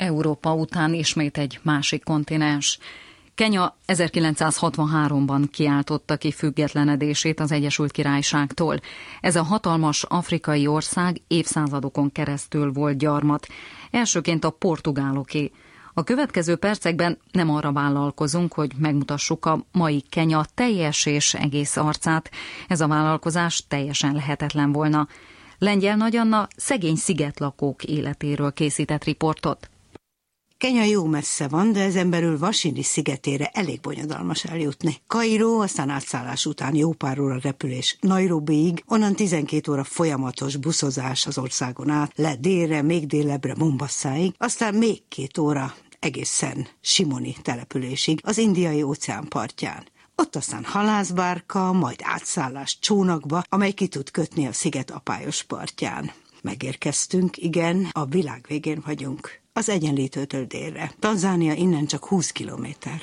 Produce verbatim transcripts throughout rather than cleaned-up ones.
Európa után ismét egy másik kontinens. Kenya ezerkilencszázhatvanháromban kiáltotta ki függetlenedését az Egyesült Királyságtól. Ez a hatalmas afrikai ország évszázadokon keresztül volt gyarmat. Elsőként a portugáloké. A következő percekben nem arra vállalkozunk, hogy megmutassuk a mai Kenya teljes és egész arcát. Ez a vállalkozás teljesen lehetetlen volna. Lengyel Nagy Anna szegény szigetlakók életéről készített riportot. Kenya jó messze van, de ezen belül Wasini szigetére elég bonyodalmas eljutni. Kairó, aztán átszállás után jó pár óra repülés Nairobiig, onnan tizenkét óra folyamatos buszozás az országon át, le délre, még délebbre Mombasszáig, aztán még két óra egészen Simoni településig, az Indiai óceán partján. Ott aztán halászbárka, majd átszállás csónakba, amely ki tud kötni a sziget apályos partján. Megérkeztünk, igen, a világ végén vagyunk. Az Egyenlítőtől délre. Tanzánia innen csak húsz kilométer.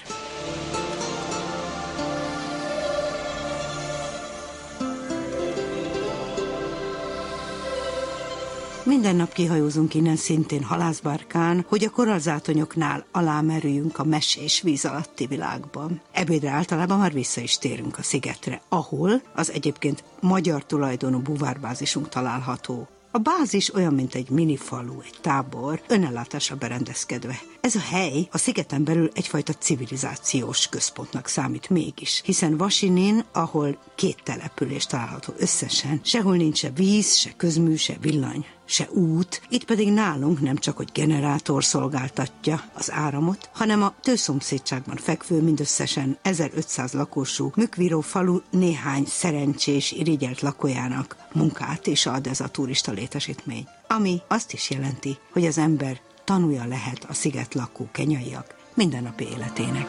Minden nap kihajózunk innen szintén halászbárkán, hogy a korallzátonyoknál alámerüljünk a mesés víz alatti világban. Ebédre általában már vissza is térünk a szigetre, ahol az egyébként magyar tulajdonú búvárbázisunk található. A bázis olyan, mint egy minifalu, egy tábor, önellátásra berendezkedve. Ez a hely a szigeten belül egyfajta civilizációs központnak számít mégis, hiszen Wasinin, ahol két település található összesen, sehol nincs se víz, se közmű, se villany, se út, itt pedig nálunk nem csak, hogy generátor szolgáltatja az áramot, hanem a tőszomszédságban fekvő mindösszesen ezerötszáz lakosú Mükviró falu néhány szerencsés, irigyelt lakójának munkát is ad ez a turista létesítmény. Ami azt is jelenti, hogy az ember tanulja lehet a sziget lakó kenyaiak mindennapi életének.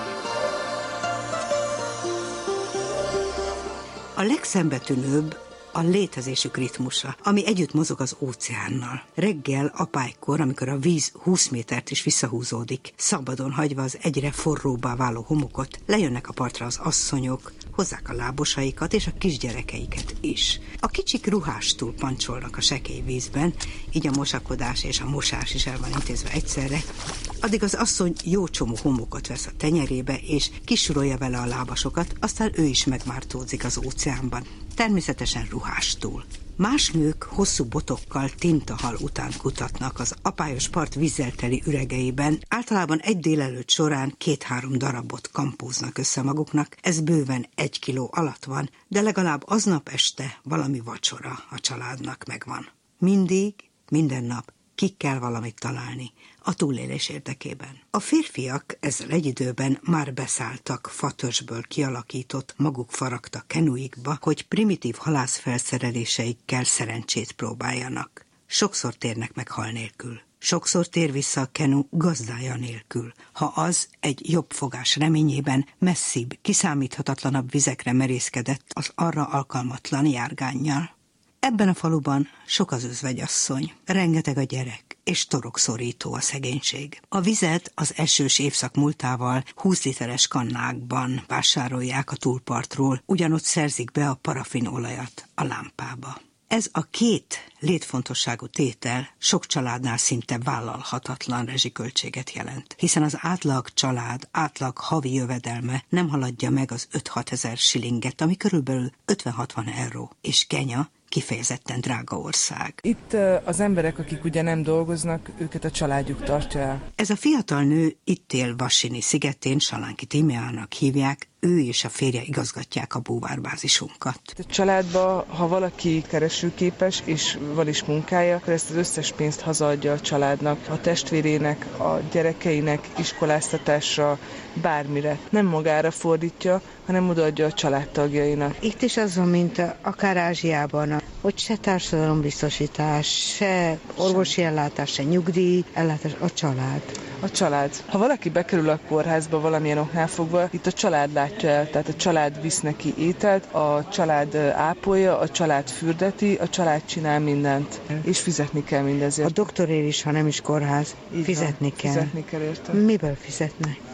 A legszembetűnőbb a létezésük ritmusa, ami együtt mozog az óceánnal. Reggel apálykor, amikor a víz húsz métert is visszahúzódik, szabadon hagyva az egyre forróbbá váló homokot, lejönnek a partra az asszonyok, hozzák a lábosaikat és a kisgyerekeiket is. A kicsik ruhástól pancsolnak a sekély vízben, így a mosakodás és a mosás is el van intézve egyszerre. Addig az asszony jó csomó homokot vesz a tenyerébe, és kisurolja vele a lábasokat, aztán ő is megmártódzik az óceánban. Természetesen ruhástól. Más nők hosszú botokkal tintahal után kutatnak az apályos part vízzel teli üregeiben, általában egy délelőtt során két-három darabot kampóznak össze maguknak, ez bőven egy kiló alatt van, de legalább aznap este valami vacsora a családnak megvan. Mindig, minden nap ki kell valamit találni a túlélés érdekében. A férfiak ezzel egy időben már beszálltak fatörzsből kialakított, maguk faragta kenuikba, hogy primitív halászfelszereléseikkel szerencsét próbáljanak. Sokszor térnek meg hal nélkül. Sokszor tér vissza a kenu gazdája nélkül, ha az egy jobb fogás reményében messzibb, kiszámíthatatlanabb vizekre merészkedett az arra alkalmatlan járgánnyal. Ebben a faluban sok az özvegyasszony, rengeteg a gyerek, és torokszorító a szegénység. A vizet az esős évszak múltával húsz literes kannákban vásárolják a túlpartról, ugyanott szerzik be a parafinolajat a lámpába. Ez a két létfontosságú tétel sok családnál szinte vállalhatatlan rezsiköltséget jelent, hiszen az átlag család, átlag havi jövedelme nem haladja meg az öt-hat ezer shillinget, ami körülbelül ötven-hatvan euró, és Kenya kifejezetten drága ország. Itt az emberek, akik ugye nem dolgoznak, őket a családjuk tartja el. Ez a fiatal nő itt él Wasini szigetén, Salánki Tímeának hívják, ő és a férje igazgatják a búvárbázisunkat. A családban, ha valaki keresőképes és van is munkája, akkor ezt az összes pénzt hazaadja a családnak, a testvérének, a gyerekeinek, iskoláztatásra, bármire. Nem magára fordítja, hanem odaadja a családtagjainak. Itt is az van, mint akár Ázsiában, hogy se társadalombiztosítás, se orvosi ellátás, se nyugdíj ellátás, a család. A család. Ha valaki bekerül a kórházba valamilyen oknál fogva, itt a család látja el, tehát a család visz neki ételt, a család ápolja, a család fürdeti, a család csinál mindent, és fizetni kell mindezért. A doktorért is, ha nem is kórház, Így fizetni van, kell. Fizetni kell érte. Miből fizetnek?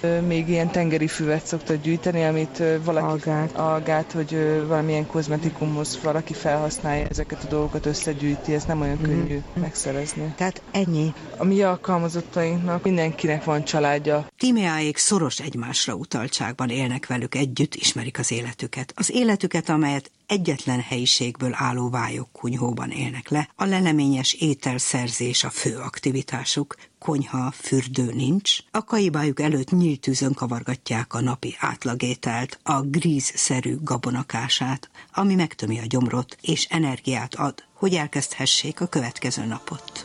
Még ilyen tengeri füvet szoktak gyűjteni, amit valaki... Algát. Algát, hogy valamilyen kozmetikumhoz valaki felhasználja ezeket a dolgokat, összegyűjti, ez nem olyan mm. könnyű megszerezni. Tehát ennyi. A mi alkalmazottainknak mindenkinek van családja. Tímeáék szoros egymásra utaltságban élnek velük együtt, ismerik az életüket. Az életüket, amelyet egyetlen helyiségből álló vályokkunyhóban élnek le. A leleményes ételszerzés a fő aktivitásuk, konyha, fürdő nincs. A kaibájuk előtt nyílt tűzön kavargatják a napi átlagételt, a grízszerű gabonakását, ami megtömi a gyomrot és energiát ad, hogy elkezdhessék a következő napot.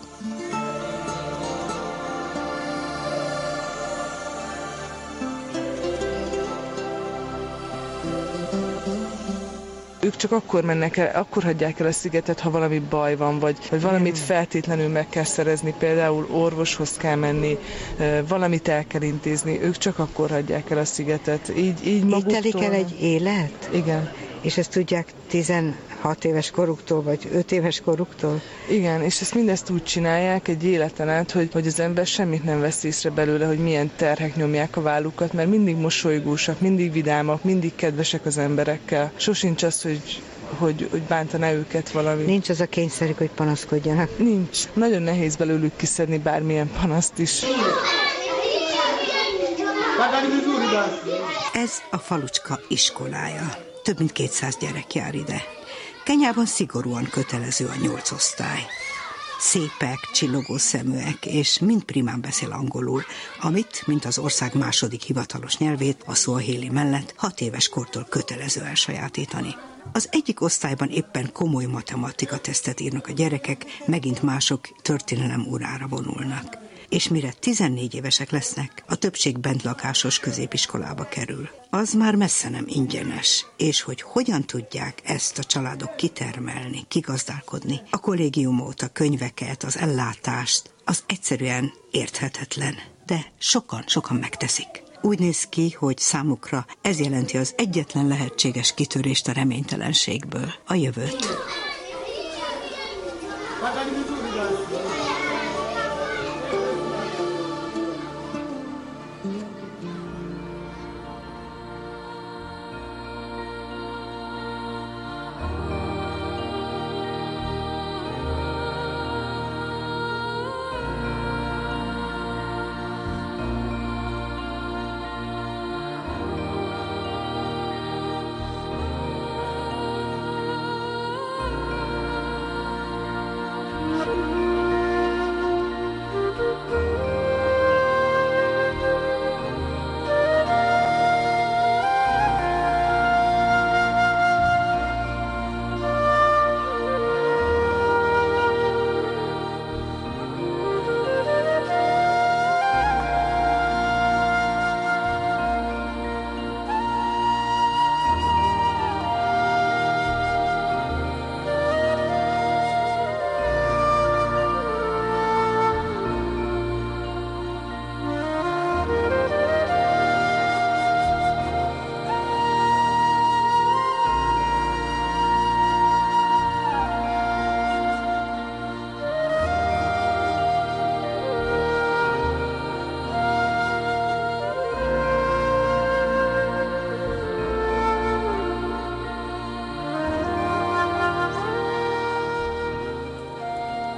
Ők csak akkor mennek el, akkor hagyják el a szigetet, ha valami baj van, vagy, vagy valamit feltétlenül meg kell szerezni, például orvoshoz kell menni, valamit el kell intézni, ők csak akkor hagyják el a szigetet. Így, így maguktól... Így telik el egy élet? Igen. És ezt tudják tizenhat éves koruktól, vagy öt éves koruktól? Igen, és ezt mindezt úgy csinálják egy életen át, hogy, hogy az ember semmit nem vesz észre belőle, hogy milyen terhek nyomják a vállukat, mert mindig mosolygósak, mindig vidámak, mindig kedvesek az emberekkel. Sosincs az, hogy Hogy, hogy bántaná őket valami. Nincs az a kényszerük, hogy panaszkodjanak? Nincs. Nagyon nehéz belőlük kiszedni bármilyen panaszt is. Ez a falucska iskolája. Több mint kétszáz gyerek jár ide. Kenyában szigorúan kötelező a nyolc osztály. Szépek, csillogó szeműek, és mind primán beszél angolul, amit, mint az ország második hivatalos nyelvét, a szuahéli mellett hat éves kortól kötelező elsajátítani. Az egyik osztályban éppen komoly matematika tesztet írnak a gyerekek, megint mások történelem órára vonulnak. És mire tizennégy évesek lesznek, a többség bentlakásos középiskolába kerül. Az már messze nem ingyenes, és hogy hogyan tudják ezt a családok kitermelni, kigazdálkodni, a kollégiumot, a könyveket, az ellátást, az egyszerűen érthetetlen, de sokan, sokan megteszik. Úgy néz ki, hogy számukra ez jelenti az egyetlen lehetséges kitörést a reménytelenségből, a jövőt.